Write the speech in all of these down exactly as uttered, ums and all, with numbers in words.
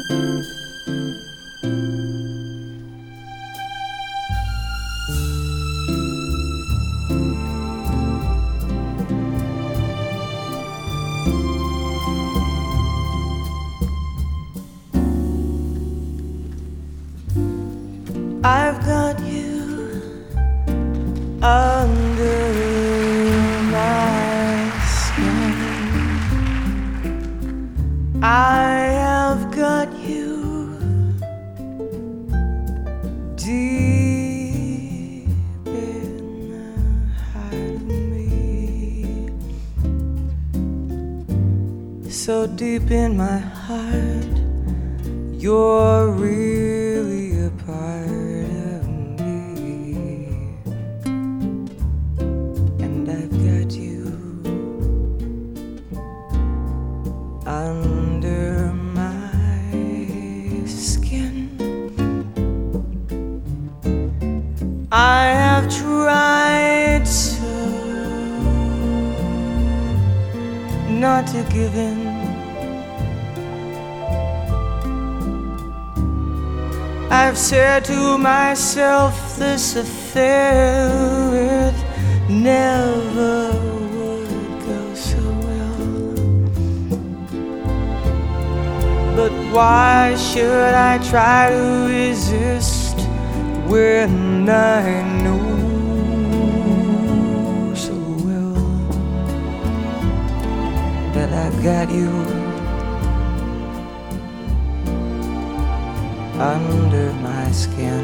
I've got you under my skin. I have got you deep in the heart of me, so deep in my heart, you're really a part of me, and I've got you under my skin. I have tried so not to give in. I've said to myself this affair, it never would go so well. But why should I try to resist when I know so well that I've got you under my skin?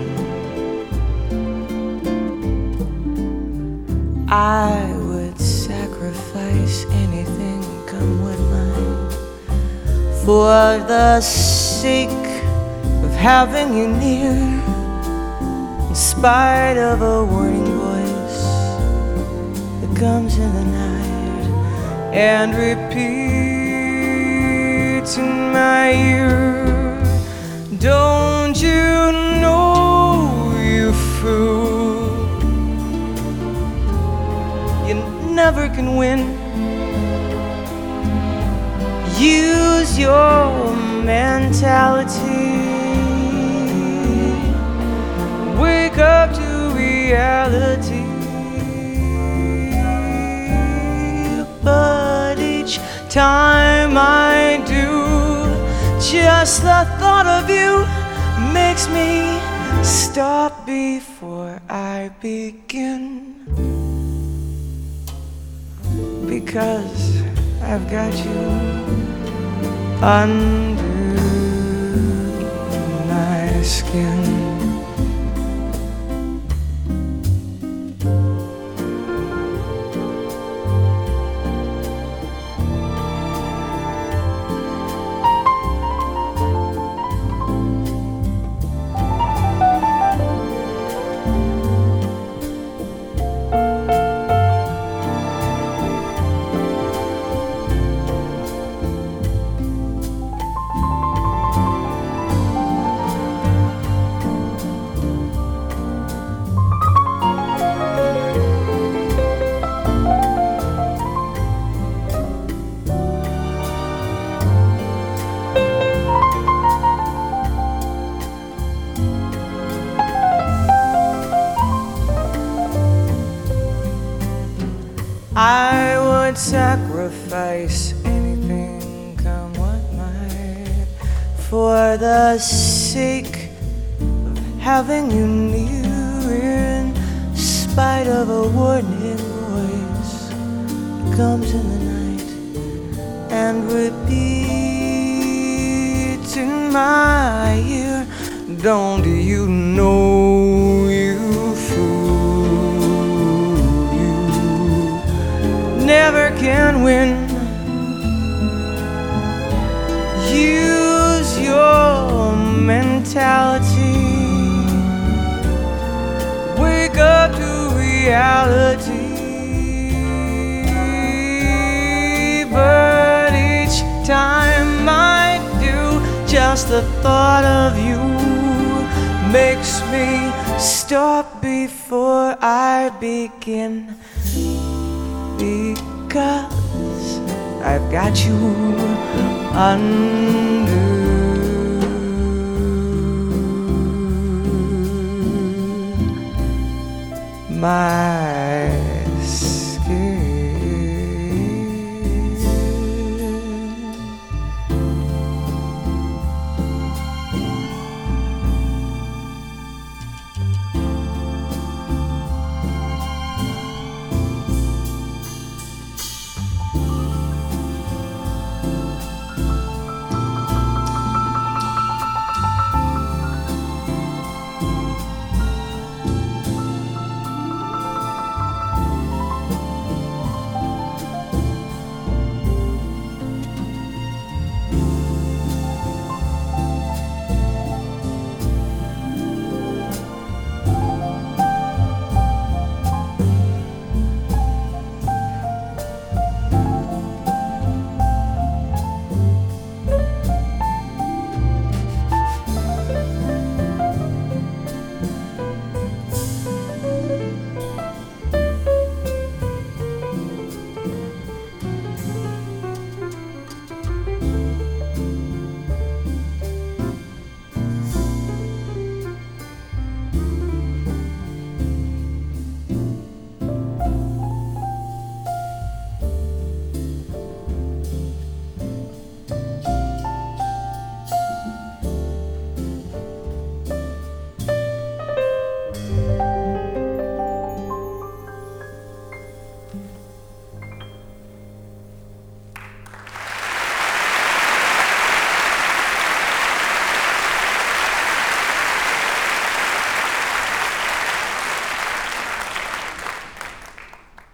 I would sacrifice anything, come what might, for the sake of having you near, in spite of a warning voice that comes in the night and repeats in my ear. Don't you know, you fool, you never can win. Use your mentality, wake up to reality. But each time I do, just the thought of you makes me stop before I begin, because I've got you under my skin. I would sacrifice anything, come what might, for the sake of having you near, in spite of a warning voice that comes in the night and repeats in my ear. Don't you know, you never can win. Use your mentality, wake up to reality. But each time I do, just the thought of you makes me stop before I begin, because I've got you under my